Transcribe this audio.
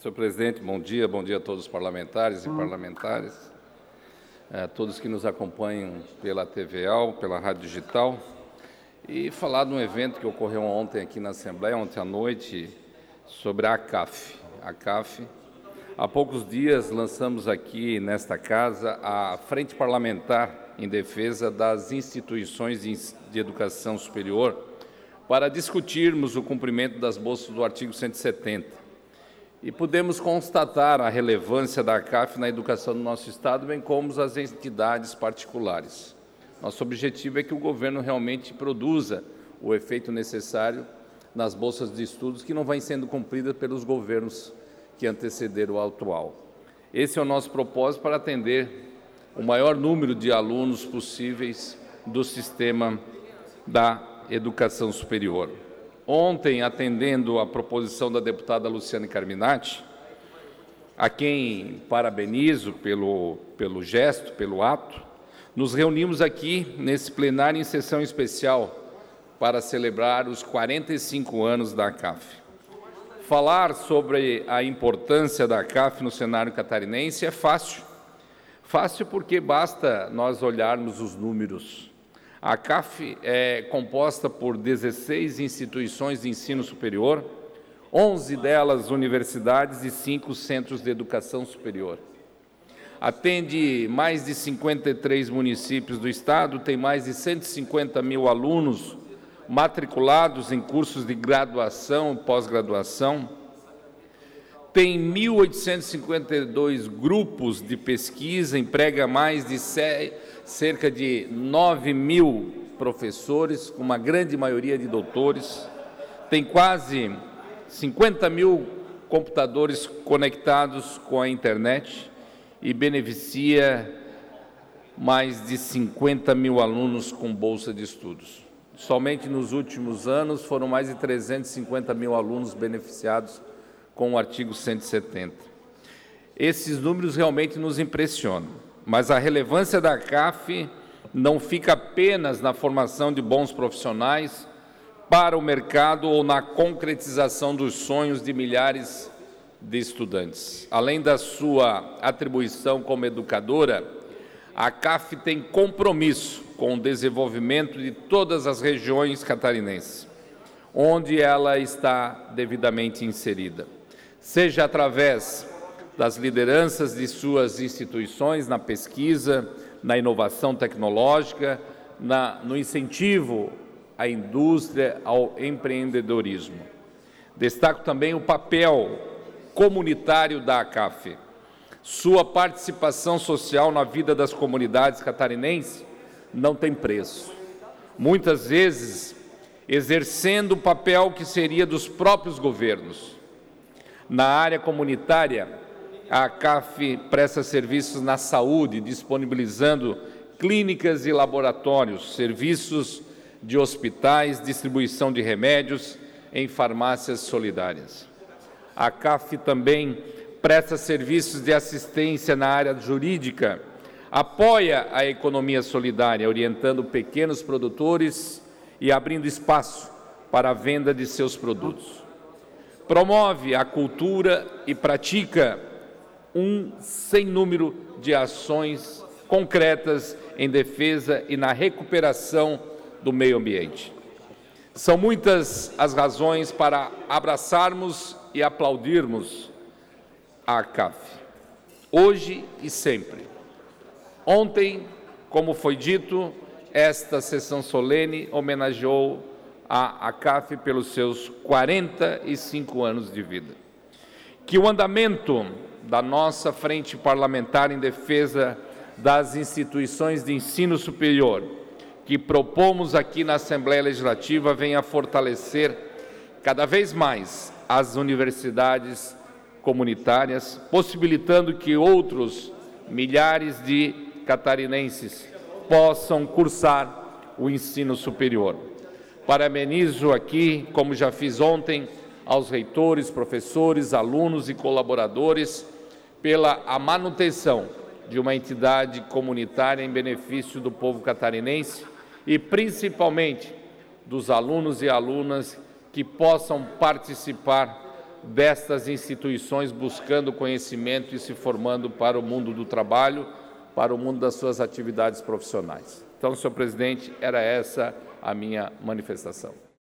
Senhor presidente, bom dia a todos os parlamentares e parlamentares, a todos que nos acompanham pela TVAL, pela Rádio Digital, e falar de um evento que ocorreu ontem aqui na Assembleia, ontem à noite, sobre a ACAF. Há poucos dias lançamos aqui nesta casa a Frente Parlamentar em Defesa das Instituições de Educação Superior para discutirmos o cumprimento das bolsas do artigo 170. E podemos constatar a relevância da ACAF na educação do nosso Estado, bem como as entidades particulares. Nosso objetivo é que o governo realmente produza o efeito necessário nas bolsas de estudos que não vêm sendo cumpridas pelos governos que antecederam o atual. Esse é o nosso propósito para atender o maior número de alunos possíveis do sistema da educação superior. Ontem, atendendo a proposição da deputada Luciane Carminati, a quem parabenizo pelo gesto, pelo ato, nos reunimos aqui nesse plenário em sessão especial para celebrar os 45 anos da ACAF. Falar sobre a importância da ACAF no cenário catarinense é fácil. Fácil porque basta nós olharmos os números. A ACAF é composta por 16 instituições de ensino superior, 11 delas universidades e 5 centros de educação superior. Atende mais de 53 municípios do Estado, tem mais de 150 mil alunos matriculados em cursos de graduação e pós-graduação, tem 1.852 grupos de pesquisa, emprega mais de cerca de 9 mil professores, com uma grande maioria de doutores, tem quase 50 mil computadores conectados com a internet e beneficia mais de 50 mil alunos com bolsa de estudos. Somente nos últimos anos foram mais de 350 mil alunos beneficiados com o artigo 170. Esses números realmente nos impressionam, mas a relevância da ACAF não fica apenas na formação de bons profissionais para o mercado ou na concretização dos sonhos de milhares de estudantes. Além da sua atribuição como educadora, a ACAF tem compromisso com o desenvolvimento de todas as regiões catarinenses, onde ela está devidamente inserida, seja através das lideranças de suas instituições na pesquisa, na inovação tecnológica, no incentivo à indústria, ao empreendedorismo. Destaco também o papel comunitário da ACAF. Sua participação social na vida das comunidades catarinenses não tem preço. Muitas vezes, exercendo o papel que seria dos próprios governos. Na área comunitária, a ACAF presta serviços na saúde, disponibilizando clínicas e laboratórios, serviços de hospitais, distribuição de remédios em farmácias solidárias. A ACAF também presta serviços de assistência na área jurídica, apoia a economia solidária, orientando pequenos produtores e abrindo espaço para a venda de seus produtos. Promove a cultura e pratica um sem número de ações concretas em defesa e na recuperação do meio ambiente. São muitas as razões para abraçarmos e aplaudirmos a ACAF, hoje e sempre. Ontem, como foi dito, esta sessão solene homenageou a ACAF pelos seus 45 anos de vida. Que o andamento da nossa frente parlamentar em defesa das instituições de ensino superior, que propomos aqui na Assembleia Legislativa, venha fortalecer cada vez mais as universidades comunitárias, possibilitando que outros milhares de catarinenses possam cursar o ensino superior. Parabenizo aqui, como já fiz ontem, aos reitores, professores, alunos e colaboradores pela a manutenção de uma entidade comunitária em benefício do povo catarinense e, principalmente, dos alunos e alunas que possam participar destas instituições buscando conhecimento e se formando para o mundo do trabalho, para o mundo das suas atividades profissionais. Então, senhor presidente, era essa a minha manifestação.